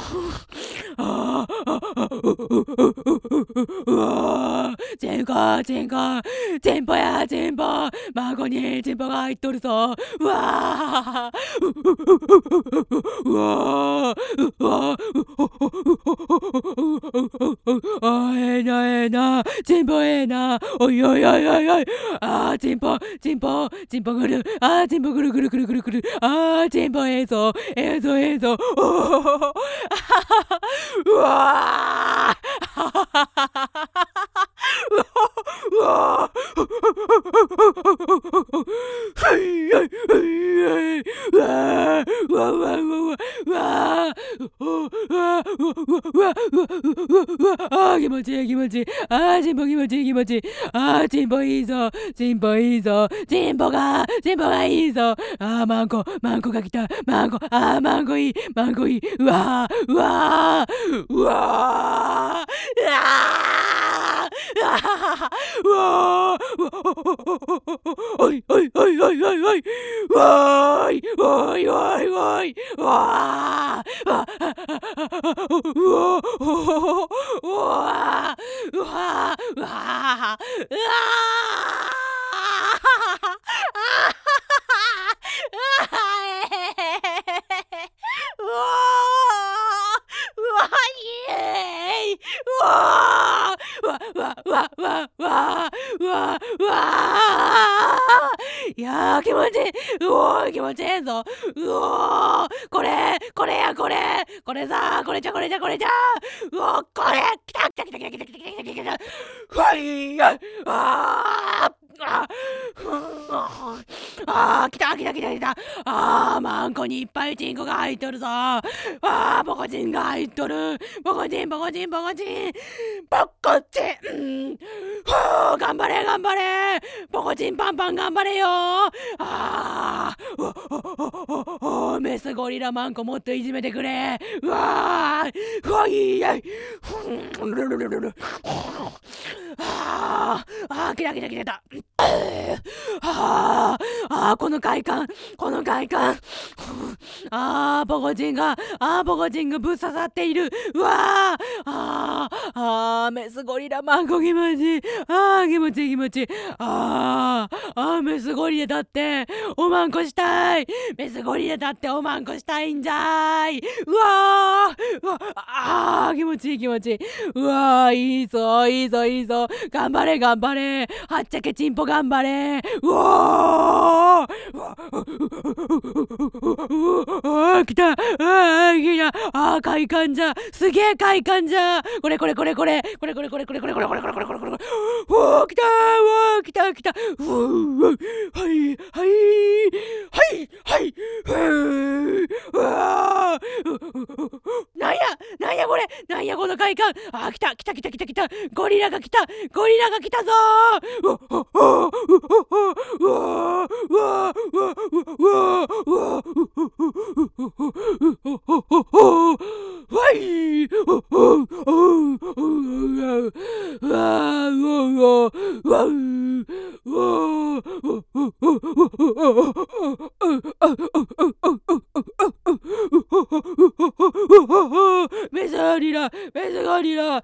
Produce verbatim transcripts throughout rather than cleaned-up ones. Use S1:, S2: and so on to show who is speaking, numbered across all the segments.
S1: あうわチンコチンコチンポやチンポ孫にチンポが入っとるぞうわうわうわあええなええなチンポええなおいおいおいおいおいあチンポチンポチンポぐるあチンポぐるぐるぐるぐるぐるあチンポええぞええぞええぞおおうわうわはいはいはいはいうわうわうわうわうわうわうわうわあー気持ちいい気持ちいいあーチンポ気持ちいい気持ちいいあーチンポいいぞチンポいいぞチンポがチンポがいいぞあーマンコマンコが来たマンコあーマンコいいマンコいいうわーうわーうわーうわーうわーおいおいおいおいおいおいわーいおいおいおいわーわうわうわうわうわうわうわうわイエーイうわわわわわわわわいやー気持ちいいうおー気持ちいいぞうおーこれこれやこれこれさこれじゃこれじゃこれじゃうおーこれきたきたきたきたきたきたきたきたきたふわいやあーああー来た来た来た来たあーマンコにいっぱいチンコが入っとるぞあーボコチンが入っとるボコチンボコチンボコチンボコチンふう頑張れ頑張れボコチンパンパン頑張れよあーメスゴリラマンコもっといじめてくれうわーうわいやいああ来た来た来た来たああこの快感この快感あーボコチンがあーボコチンがぶっ刺さっているうわーあーあーメスゴリラマンコ気持ちいいあー気持ちいい気持ちいいあーあーメスゴリラだっておまんこしたいメスゴリラだっておまんこしたいんじゃーいうわーうわあー気持ちいい気持ちいいうわーいいぞいいぞいいぞ頑張れ頑張れはっちゃけチンポ頑張れうわーうわあー来たあー来たあー快感じゃすげえ快感じゃこれこれこれこれこれこれこれこれこれこれこれこれこれこれこれうわー来たうわー来た来たうわはいはいはいはいふうわーなんやなんやこれなんやこの快感あー来た来た来た来た来たゴリラが来たゴリラが来たぞーうわうわうわうわうわうわわいうメスゴリラメスゴリラ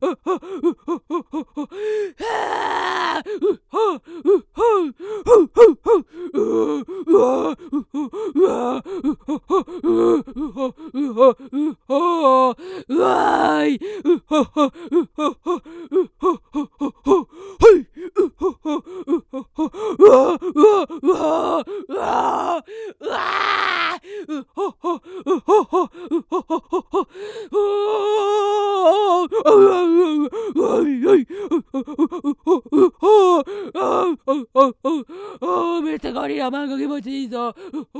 S1: うわーいうははうははうははははいうははうははうわうわうわうわうわうははうははうはははうわうわうわうわいやいあめっちゃゴリラマンが気持ちいいぞ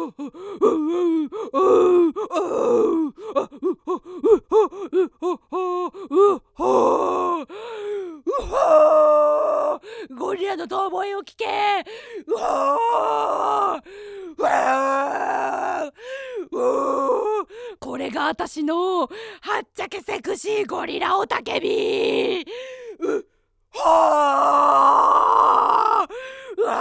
S1: ゴリラの遠吠えを聞けうわーうわーこれが私のはっちゃけセクシーゴリラ雄たけびうはーう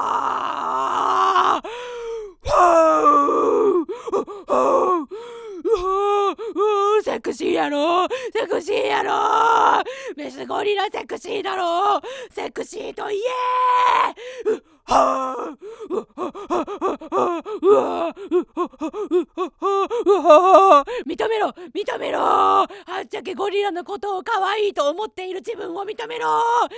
S1: わーはーうわーうわーセセクシーやろセクシーやろメスゴリラセクシーだろセクシーと言えうはあうわうわうわ認めろ認めろはっちゃけゴリラのことを可愛いと思っている自分を認めろ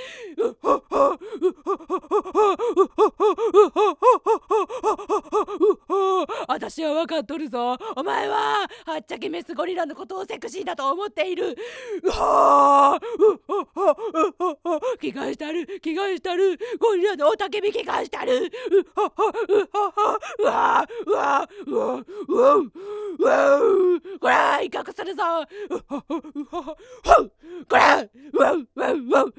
S1: 私は分かっとるぞお前ははっちゃけメスゴリラのことをセクシーだと思っているうはあ気がしたる気がしたるゴリラの雄たけび気がしたるうはうわうわうわうわうわうわこら威嚇するぞこらうわうわうわ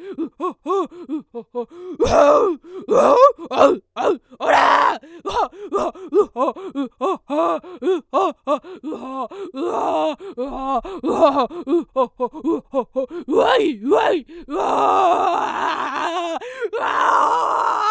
S1: うわうわおらうわうわうわうわうわうわうわうわうわうわうわいうわいうわうわ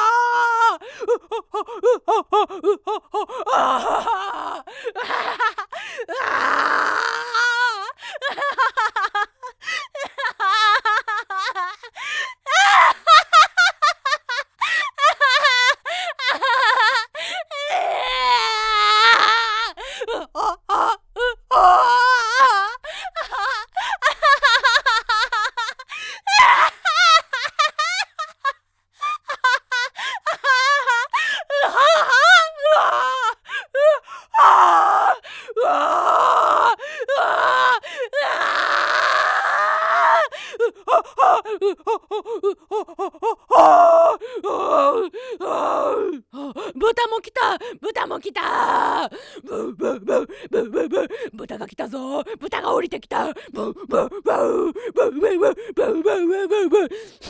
S1: 豚も来た豚も来たブブブブブブ豚が来たぞ豚が降りてきたブブブブブブブブブブブブブ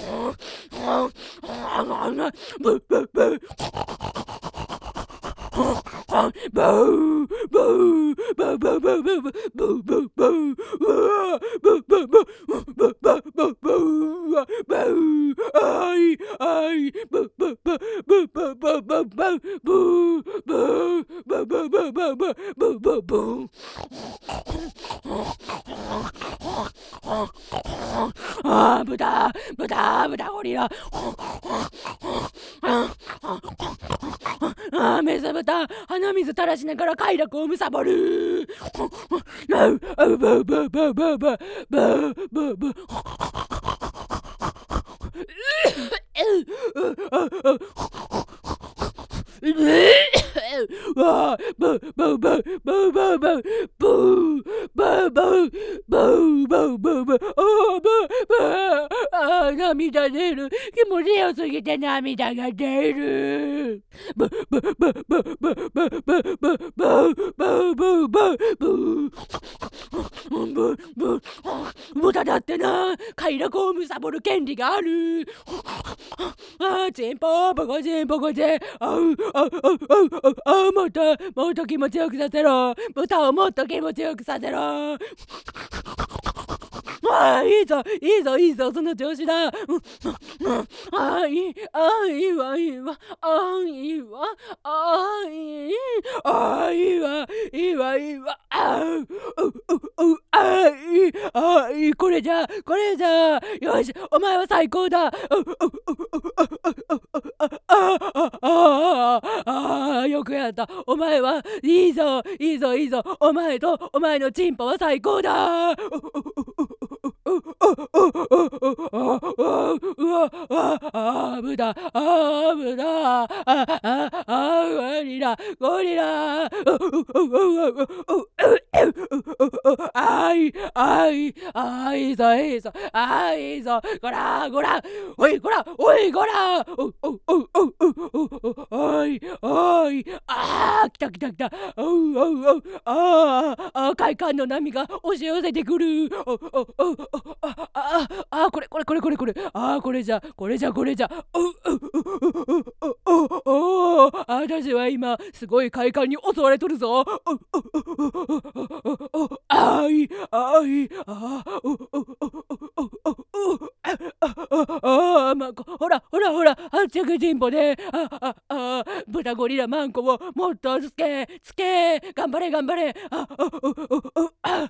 S1: ブブブああ豚豚豚ゴリラああメス豚鼻水垂らしながら快楽をむさぼるわあブブブブブブブブブブブブブブあブブあ涙出る気持ちよすぎて涙が出るブブブブブブブブブブブブブブブブ豚だってな快楽をむさぼる権利があるあーチンポポコチンポコチンあうあうあうあうあうもっともっと気持ちよくさせろ豚をもっと気持ちよくさせろああいいぞいいぞいいぞその調子だああいいああいいわいいわああいいわああいいああいいわいいわいいわああうううああいいああいいこれじゃこれじゃよしお前は最高だあああよくやったお前はいいぞいいぞいいぞお前とお前のチンポは最高だああ、豚、ああ、豚、ああ、ああ、ゴリラ、ゴリラ、あい、あい、あいいぞ、いいぞ、あいいぞ、こら、こら、おい、こら、おい、こら、お、お、お、お、おい、おい、ああ、来た来た来た、おう、おう、おう、ああ、ああ、快感の波が押し寄せてくる、お、お、お、ああああこれこれこれこれこれああこれじゃこれじゃこれじゃおおおお私は今すごい快感に襲われとるぞあいあいあああまこほらほらほらあっちゃくチンポであああ豚ゴリラマンコをもっとつけつけ頑張れ頑張れあああ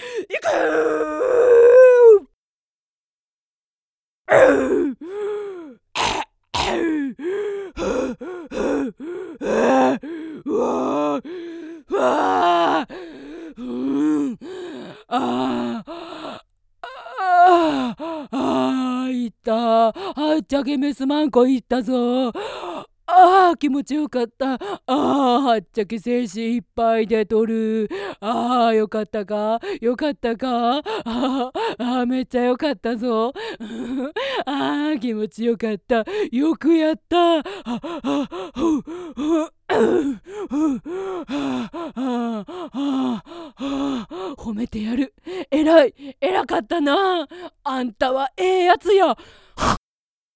S1: くうわうわうんああああいったはっちゃけメスマンコいったぞああ気持ちよかったああはっちゃけ精子いっぱいでとるああよかったかよかったかあああめっちゃよかったぞああ気持ちよかったよくやったああふうふう褒めてやるえらいえらかったなあんたはええやつや